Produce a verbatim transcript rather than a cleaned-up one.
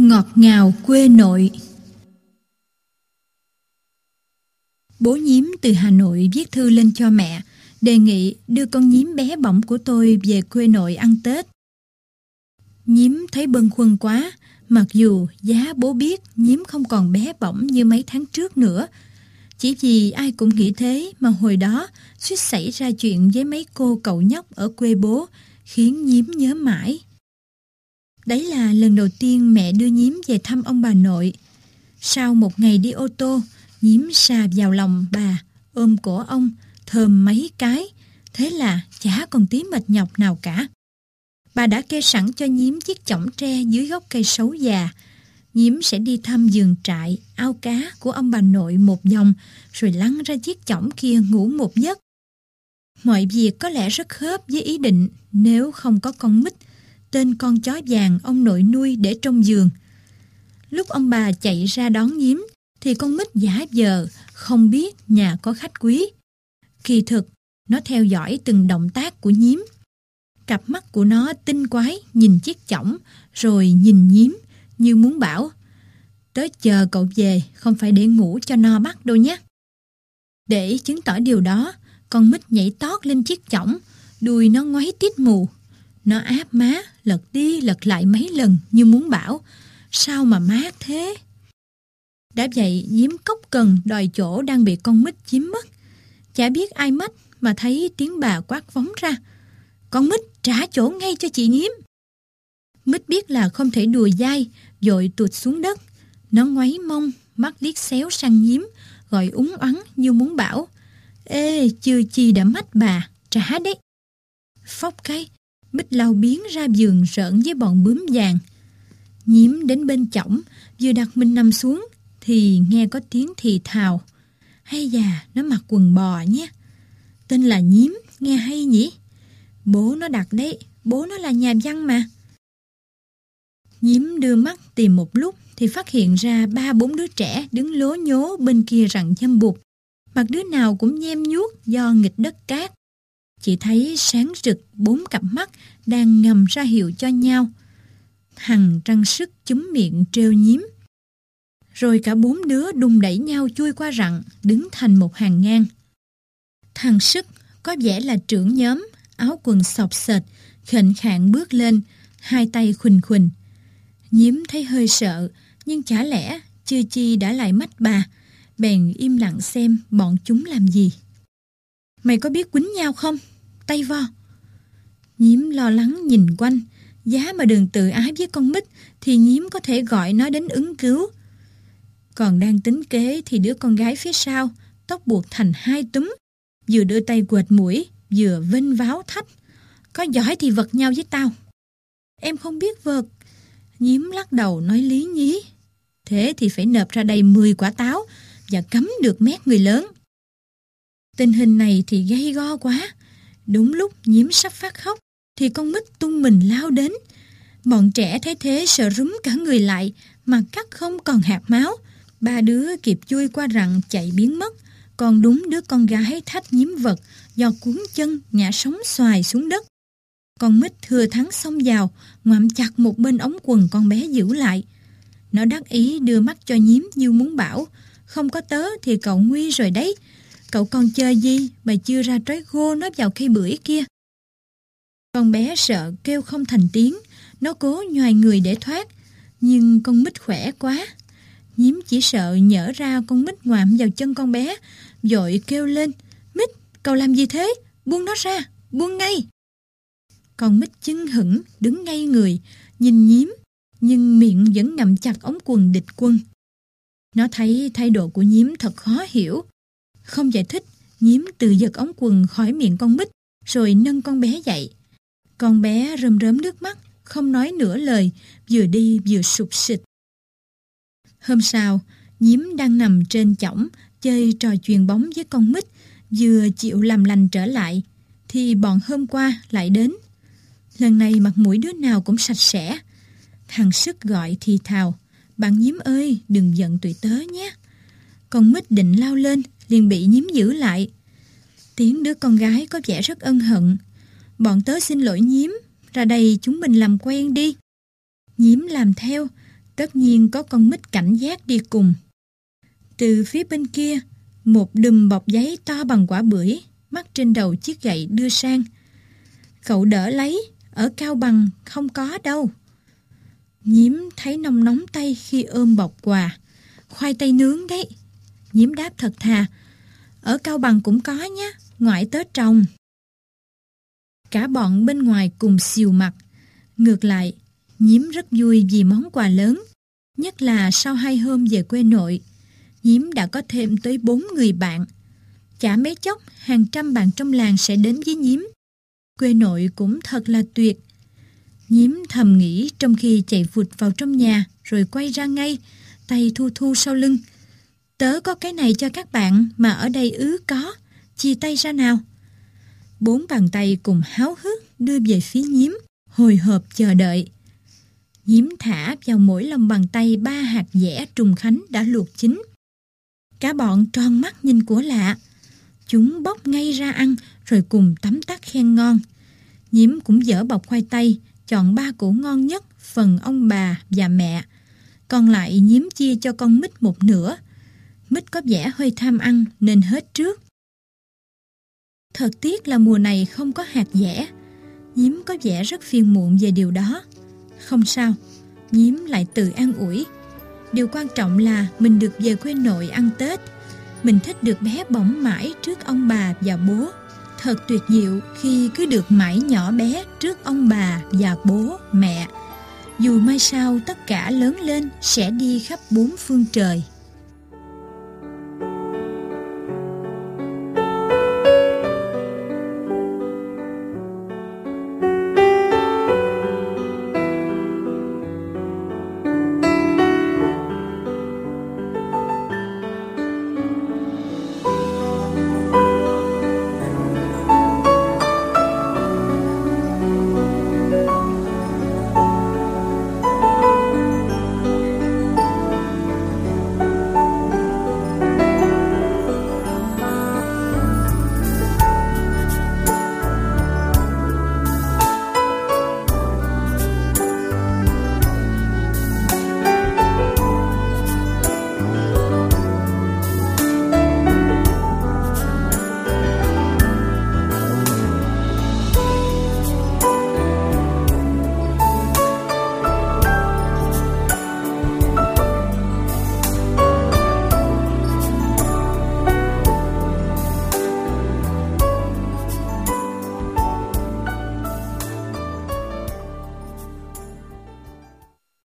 Ngọt ngào quê nội. Bố Nhím từ Hà Nội viết thư lên cho mẹ, đề nghị đưa con Nhím bé bỏng của tôi về quê nội ăn Tết. Nhím thấy bâng khuâng quá, mặc dù giá bố biết Nhím không còn bé bỏng như mấy tháng trước nữa. Chỉ vì ai cũng nghĩ thế mà hồi đó suýt xảy ra chuyện với mấy cô cậu nhóc ở quê bố, khiến Nhím nhớ mãi. Đấy là lần đầu tiên mẹ đưa Nhím về thăm ông bà nội. Sau một ngày đi ô tô, Nhím sa vào lòng bà, ôm cổ ông, thơm mấy cái. Thế là chả còn tí mệt nhọc nào cả. Bà đã kê sẵn cho Nhím chiếc chõng tre dưới gốc cây sấu già. Nhím sẽ đi thăm vườn trại, ao cá của ông bà nội một vòng, rồi lăn ra chiếc chõng kia ngủ một giấc. Mọi việc có lẽ rất khớp với ý định nếu không có con Mít, tên con chó vàng ông nội nuôi để trong vườn. Lúc ông bà chạy ra đón Nhím, thì con Mít giả vờ không biết nhà có khách quý. Kỳ thực, nó theo dõi từng động tác của Nhím. Cặp mắt của nó tinh quái nhìn chiếc chõng, rồi nhìn Nhím như muốn bảo: tớ chờ cậu về, không phải để ngủ cho no mắt đâu nhé. Để chứng tỏ điều đó, con Mít nhảy tót lên chiếc chõng, đuôi nó ngoáy tít mù. Nó áp má, lật đi lật lại mấy lần như muốn bảo: sao mà mát thế? Đã vậy, Nhím cốc cần đòi chỗ đang bị con Mít chiếm mất. Chả biết ai mách mà thấy tiếng bà quát vóng ra: con Mít trả chỗ ngay cho chị Nhím. Mít biết là không thể đùa dai, vội tụt xuống đất. Nó ngoáy mông, mắt liếc xéo sang Nhím, gọi úng oắn như muốn bảo: ê, chưa chi đã mách bà, trả đấy. Phốc cái, Mít lao biến ra vườn rợn với bọn bướm vàng. Nhím đến bên chõng, vừa đặt mình nằm xuống thì nghe có tiếng thì thào: hay da, nó mặc quần bò nhé. Tên là Nhím, nghe hay nhỉ? Bố nó đặt đấy, bố nó là nhà văn mà. Nhím đưa mắt tìm một lúc thì phát hiện ra ba bốn đứa trẻ đứng lố nhố bên kia rặng dâm bụt. Mặt đứa nào cũng nhem nhuốc do nghịch đất cát. Chỉ thấy sáng rực bốn cặp mắt đang ngầm ra hiệu cho nhau. Thằng Trăng Sức chúm miệng trêu Nhím. Rồi cả bốn đứa đùng đẩy nhau chui qua rặng, đứng thành một hàng ngang. Thằng Sức có vẻ là trưởng nhóm, áo quần xộc xệch, khệnh khạng bước lên, hai tay khuỳnh khuỳnh. Nhím thấy hơi sợ, nhưng chả lẽ chưa chi đã lại mách bà, bèn im lặng xem bọn chúng làm gì. Mày có biết quýnh nhau không? Tay vo. Nhím lo lắng nhìn quanh, giá mà đừng tự ái với con Mít thì Nhím có thể gọi nó đến ứng cứu. Còn đang tính kế thì đứa con gái phía sau, tóc buộc thành hai túm, vừa đưa tay quệt mũi, vừa vênh váo thách: có giỏi thì vật nhau với tao. Em không biết vợt. Nhím lắc đầu nói lý nhí: thế thì phải nộp ra đây mười quả táo và cấm được mét người lớn. Tình hình này thì gay go quá. Đúng lúc Nhím sắp phát khóc thì con Mít tung mình lao đến. Bọn trẻ thấy thế sợ rúm cả người lại, mà cắt không còn hạt máu. Ba đứa kịp chui qua rặng chạy biến mất. Còn đúng đứa con gái thách Nhím vật do cuốn chân ngã sóng xoài xuống đất. Con Mít thừa thắng xông vào, ngoạm chặt một bên ống quần con bé giữ lại. Nó đắc ý đưa mắt cho Nhím như muốn bảo: không có tớ thì cậu nguy rồi đấy. Cậu còn chơi gì mà chưa ra trói gô nó vào cây bưởi kia. Con bé sợ kêu không thành tiếng, nó cố nhoài người để thoát, nhưng con Mít khỏe quá. Nhím chỉ sợ nhỡ ra con Mít ngoạm vào chân con bé, vội kêu lên: Mít, cậu làm gì thế? Buông nó ra, buông ngay. Con Mít chưng hửng đứng ngay người, nhìn Nhím, nhưng miệng vẫn ngậm chặt ống quần địch quân. Nó thấy thái độ của Nhím thật khó hiểu. Không giải thích, Nhím tự giật ống quần khỏi miệng con Mít, rồi nâng con bé dậy. Con bé rơm rớm nước mắt, không nói nửa lời, vừa đi vừa sụt sịt. Hôm sau, Nhím đang nằm trên chõng chơi trò chuyền bóng với con Mít, vừa chịu làm lành trở lại, thì bọn hôm qua lại đến. Lần này mặt mũi đứa nào cũng sạch sẽ. Thằng Sức gọi thì thào: bạn Nhím ơi, đừng giận tụi tớ nhé. Con Mít định lao lên, liền bị Nhím giữ lại. Tiếng đứa con gái có vẻ rất ân hận: bọn tớ xin lỗi Nhím, ra đây chúng mình làm quen đi. Nhím làm theo, Tất nhiên có con Mít cảnh giác đi cùng. Từ phía bên kia, một đùm bọc giấy to bằng quả bưởi, mắc trên đầu chiếc gậy đưa sang. Cậu đỡ lấy, ở Cao Bằng không có đâu. Nhiễm thấy nóng nóng tay khi ôm bọc quà. Khoai tây nướng đấy. Nhiễm đáp thật thà. Ở Cao Bằng cũng có nhé, ngoại tớ trồng. Cả bọn bên ngoài cùng xìu mặt. Ngược lại, Nhiễm rất vui vì món quà lớn. Nhất là sau hai hôm về quê nội, Nhiễm đã có thêm tới bốn người bạn. Chả mấy chốc, hàng trăm bạn trong làng sẽ đến với Nhiễm. Quê nội cũng thật là tuyệt. Nhiễm thầm nghĩ trong khi chạy vụt vào trong nhà rồi quay ra ngay, tay thu thu sau lưng. Tớ có cái này cho các bạn mà ở đây ứ có, chia tay ra nào. Bốn bàn tay cùng háo hức đưa về phía Nhiễm, hồi hộp chờ đợi. Nhiễm thả vào mỗi lòng bàn tay ba hạt dẻ trùng khánh đã luộc chín. Cả bọn tròn mắt nhìn của lạ. Chúng bóc ngay ra ăn rồi cùng tấm tắc khen ngon. Nhiễm cũng dỡ bọc khoai tây, chọn ba củ ngon nhất phần ông bà và mẹ. Còn lại Nhiễm chia cho con Mít một nửa. Mít có vẻ hơi tham ăn nên hết trước. Thật tiếc là mùa này không có hạt dẻ. Nhiễm có vẻ rất phiền muộn về điều đó. Không sao, Nhiễm lại tự an ủi. Điều quan trọng là mình được về quê nội ăn Tết. Mình thích được bé bỏng mãi trước ông bà và bố. Thật tuyệt diệu khi cứ được mãi nhỏ bé trước ông bà và bố, mẹ. Dù mai sau tất cả lớn lên sẽ đi khắp bốn phương trời.